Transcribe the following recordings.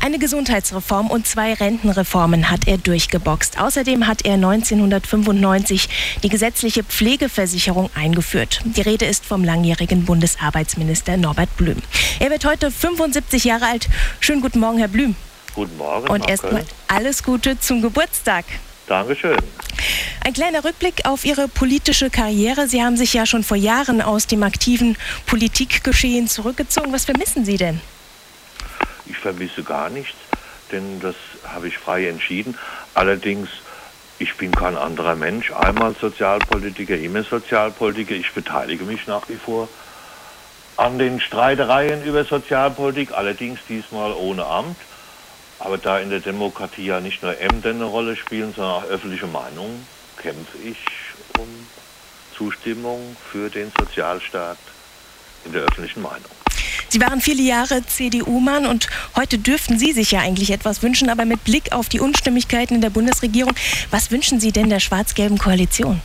Eine Gesundheitsreform und 2 Rentenreformen hat er durchgeboxt. Außerdem hat er 1995 die gesetzliche Pflegeversicherung eingeführt. Die Rede ist vom langjährigen Bundesarbeitsminister Norbert Blüm. Er wird heute 75 Jahre alt. Schönen guten Morgen, Herr Blüm. Guten Morgen. Und erstmal alles Gute zum Geburtstag. Dankeschön. Ein kleiner Rückblick auf Ihre politische Karriere. Sie haben sich ja schon vor Jahren aus dem aktiven Politikgeschehen zurückgezogen. Was vermissen Sie denn? Ich vermisse gar nichts, denn das habe ich frei entschieden. Allerdings, ich bin kein anderer Mensch. Einmal Sozialpolitiker, immer Sozialpolitiker. Ich beteilige mich nach wie vor an den Streitereien über Sozialpolitik, allerdings diesmal ohne Amt. Aber da in der Demokratie ja nicht nur Ämter eine Rolle spielen, sondern auch öffentliche Meinung, kämpfe ich um Zustimmung für den Sozialstaat in der öffentlichen Meinung. Sie waren viele Jahre CDU-Mann und heute dürften Sie sich ja eigentlich etwas wünschen, aber mit Blick auf die Unstimmigkeiten in der Bundesregierung, was wünschen Sie denn der schwarz-gelben Koalition?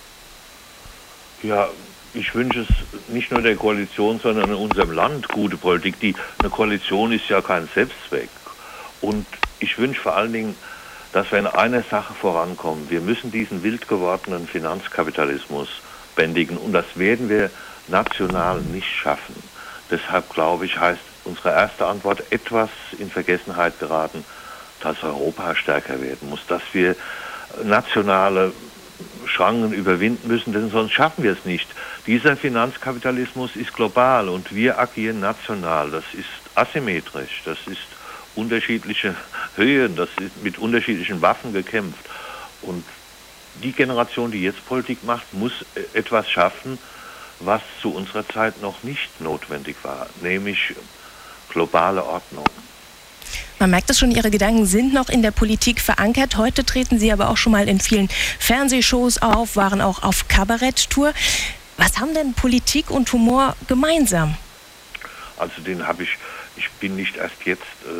Ja, ich wünsche es nicht nur der Koalition, sondern in unserem Land gute Politik. Eine Koalition ist ja kein Selbstzweck. Und ich wünsche vor allen Dingen, dass wir in einer Sache vorankommen. Wir müssen diesen wild gewordenen Finanzkapitalismus bändigen und das werden wir national nicht schaffen. Deshalb, glaube ich, heißt unsere erste Antwort etwas in Vergessenheit geraten, dass Europa stärker werden muss, dass wir nationale Schranken überwinden müssen, denn sonst schaffen wir es nicht. Dieser Finanzkapitalismus ist global und wir agieren national. Das ist asymmetrisch, das ist unterschiedliche Höhen, das ist mit unterschiedlichen Waffen gekämpft. Und die Generation, die jetzt Politik macht, muss etwas schaffen, was zu unserer Zeit noch nicht notwendig war, nämlich globale Ordnung. Man merkt es schon, Ihre Gedanken sind noch in der Politik verankert. Heute treten Sie aber auch schon mal in vielen Fernsehshows auf, waren auch auf Kabaretttour. Was haben denn Politik und Humor gemeinsam? Also ich bin nicht erst jetzt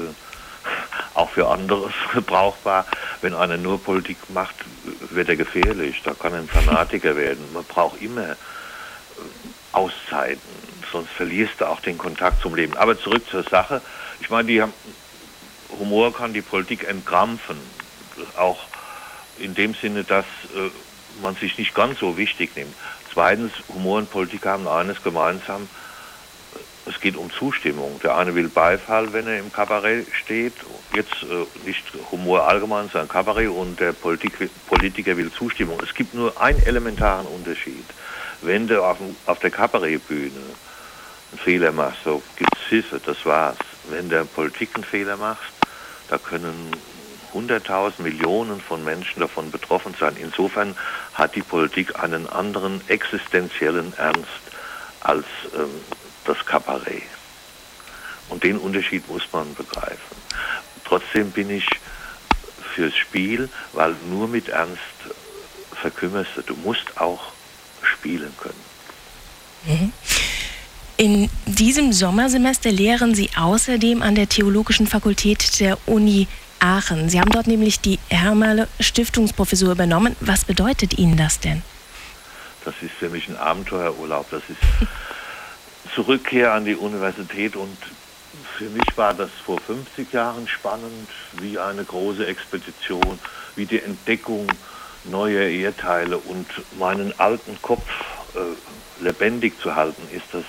auch für anderes brauchbar. Wenn einer nur Politik macht, wird er gefährlich. Da kann er ein Fanatiker werden. Man braucht immer Auszeiten, sonst verlierst du auch den Kontakt zum Leben. Aber zurück zur Sache. Ich meine, Humor kann die Politik entkrampfen. Auch in dem Sinne, dass man sich nicht ganz so wichtig nimmt. Zweitens, Humor und Politik haben eines gemeinsam. Es geht um Zustimmung. Der eine will Beifall, wenn er im Kabarett steht. Jetzt nicht Humor allgemein, sondern Kabarett. Und der Politiker will Zustimmung. Es gibt nur einen elementaren Unterschied. Wenn du auf der Kabarettbühne einen Fehler machst, so gibt's Hisse, das war's. Wenn der Politik einen Fehler machst, da können 100.000 Millionen von Menschen davon betroffen sein. Insofern hat die Politik einen anderen existenziellen Ernst als das Kabarett. Und den Unterschied muss man begreifen. Trotzdem bin ich fürs Spiel, weil nur mit Ernst verkümmerst du. Du musst auch spielen können. In diesem Sommersemester lehren Sie außerdem an der Theologischen Fakultät der Uni Aachen. Sie haben dort nämlich die Hermerle-Stiftungsprofessur übernommen. Was bedeutet Ihnen das denn? Das ist für mich ein Abenteuerurlaub. Das ist Zurückkehr an die Universität und für mich war das vor 50 Jahren spannend, wie eine große Expedition, wie die Entdeckung neuer Erdteile und meinen alten Kopf lebendig zu halten, ist das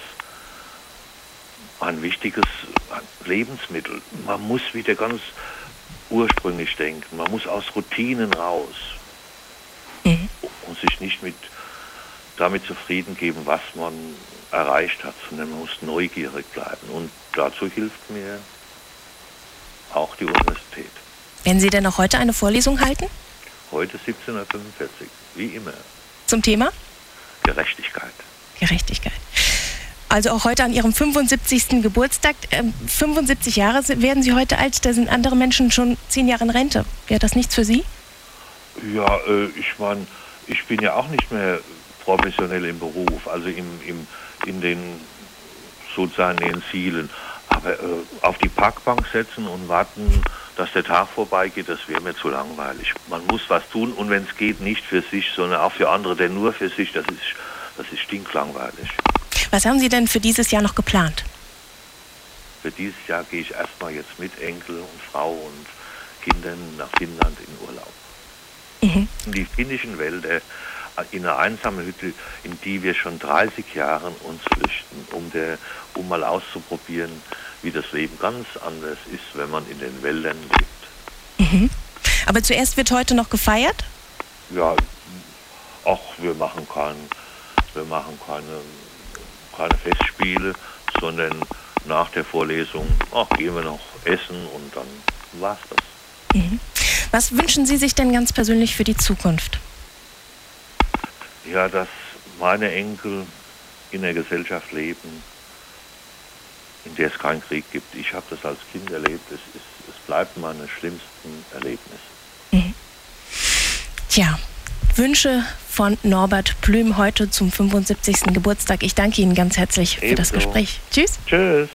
ein wichtiges Lebensmittel. Man muss wieder ganz ursprünglich denken, man muss aus Routinen raus und sich nicht damit zufrieden geben, was man erreicht hat, sondern man muss neugierig bleiben. Und dazu hilft mir auch die Universität. Werden Sie denn auch heute eine Vorlesung halten? Heute 17:45 wie immer. Zum Thema? Gerechtigkeit. Gerechtigkeit. Also auch heute an Ihrem 75. Geburtstag. 75 Jahre werden Sie heute alt, da sind andere Menschen schon 10 Jahre in Rente. Wäre das nichts für Sie? Ja, ich meine, ich bin ja auch nicht mehr professionell im Beruf, also in den sozusagen den Zielen. Aber auf die Parkbank setzen und warten, dass der Tag vorbeigeht, das wäre mir zu langweilig. Man muss was tun und wenn es geht, nicht für sich, sondern auch für andere, denn nur für sich, das ist stinklangweilig. Was haben Sie denn für dieses Jahr noch geplant? für dieses Jahr gehe ich erstmal jetzt mit Enkel und Frau und Kindern nach Finnland in Urlaub. In die finnischen Wälder, in eine einsame Hütte, in die wir schon 30 Jahre uns flüchten, um mal auszuprobieren, wie das Leben ganz anders ist, wenn man in den Wäldern lebt. Aber zuerst wird heute noch gefeiert? Ja, wir machen keine Festspiele, sondern nach der Vorlesung gehen wir noch essen und dann war's das. Was wünschen Sie sich denn ganz persönlich für die Zukunft? Ja, dass meine Enkel in einer Gesellschaft leben, in der es keinen Krieg gibt. Ich habe das als Kind erlebt. Es bleibt meine schlimmsten Erlebnisse. Tja, Wünsche von Norbert Blüm heute zum 75. Geburtstag. Ich danke Ihnen ganz herzlich für das Gespräch. Tschüss. Tschüss.